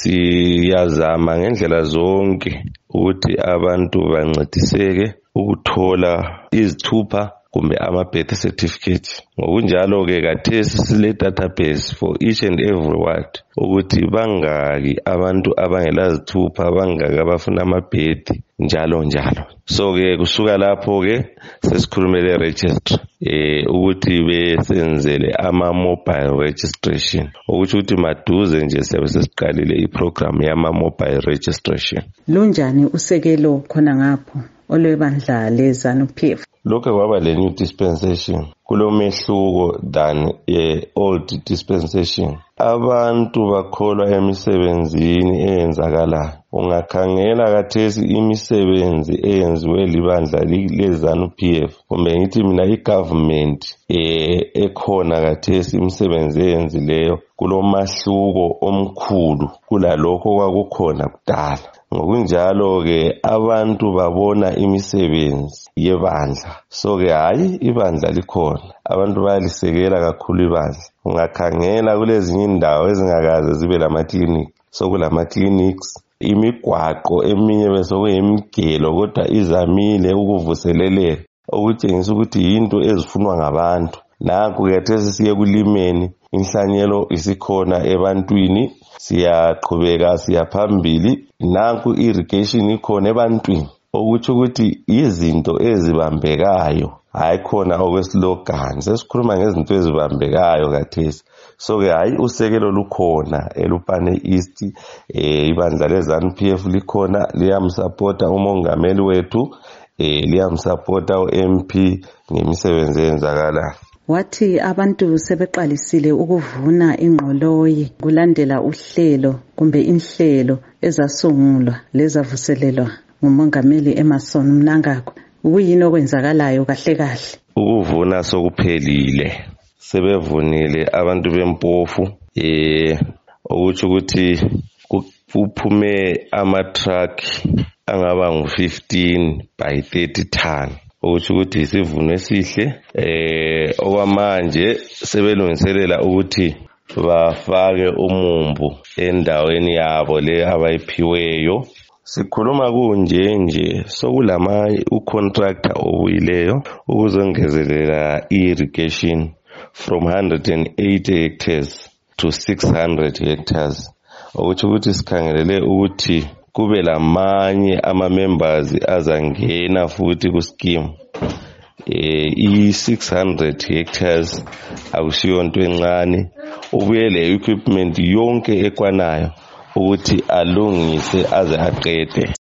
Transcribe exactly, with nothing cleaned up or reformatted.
siyazama ngendlela zonke ukuthi abantu bancediseke ukuthola izithupha kumbe ama-birth certificate. Ngokunjalo-ke kathesi sile database for each and every ward ukuthi bangaki abantu abangelazithupha, bangaki abafuna ama-birth njalo njalo. So-ke kusuka lapho-ke sesikhulumele registry eh ukuthi besenzele ama-mobile registration, ukuthi ukuthi maduze nje siyabe sesiqalile iprogram yama-mobile registration. Lunjani usekelo khona ngapho olwebandla leZANU-P F? Lokho kwaba le new dispensation kulomehluko than ye old dispensation. Abantu bakholwa emisebenzini eyenzakalayo. Ungakhangela kathesi imisebenzi eyenziwe libandla leZANU-P F kumbe ngithi mina igovernment eh ekhona kathesi imisebenzi eyenzileyo kulomahluko omkhulu kulalokho kwakukhona kudala. Ngokunjalo-ke abantu babona imisebenzi yebandla. So-ke hayi ibandla likhona, abantu bayalisekela kakhulu ibandla. Ungakhangela kulezinye indawo ezingakaze zibe lama-clinic, sokulama-clinics, imigwaqo eminye besokuyimigelo kodwa izamile ukuvuseleleka, okutshengisa ukuthi yinto ezifunwa ngabantu. Nakho kathesi siye kulimeni, inhlanyelo isikhona ebantwini, siyaqhubeka siyaphambili, nanku irrigation ikhona ebantwini, okutsho ukuthi izinto ezibambekayo, hayi khona okwesilogan. Sesikhuluma ngezinto ezibambekayo kathesi. So-ke hayi usekelo lukhona eLupane East, eh ibandla leZANU-P F likhona, liyamsupporta umongameli wethu, eh liyamsupporta u-M P ngemisebenzi eyenzakalayo. Wathi abantu sebeqalisile ukuvuna ingqoloyi kulandela uhlelo kumbe inhlelo ezasungulwa lezavuselelwa ngumongameli Emmerson Mnangagwa. Kuyini okwenzakalayo kahle kahle? Ukuvuna sokuphelile, sebevunile abantu beMpofu, eh okuthi ukuthi kuphume ama-truck angaba ngu fifteen by thirty ton. Ukuthi ukuthi isivuno esihle eh okwamanje sebelungiselela ukuthi bafake umumbu endaweni yabo le abayiphiweyo. Sikhuluma kunje nje sokulama ucontractor obuyileyo ukuzongezelela irrigation from one hundred eighty hectares to six hundred hectares. Ukuthi ukuthi sikhangelele ukuthi kube lamanye ama-members azangena futhi ku-scheme. Eh i-six hundred hectares akusiyo nto encane, ubuye le equipment yonke ekwanayo ukuthi alungise aze aqede.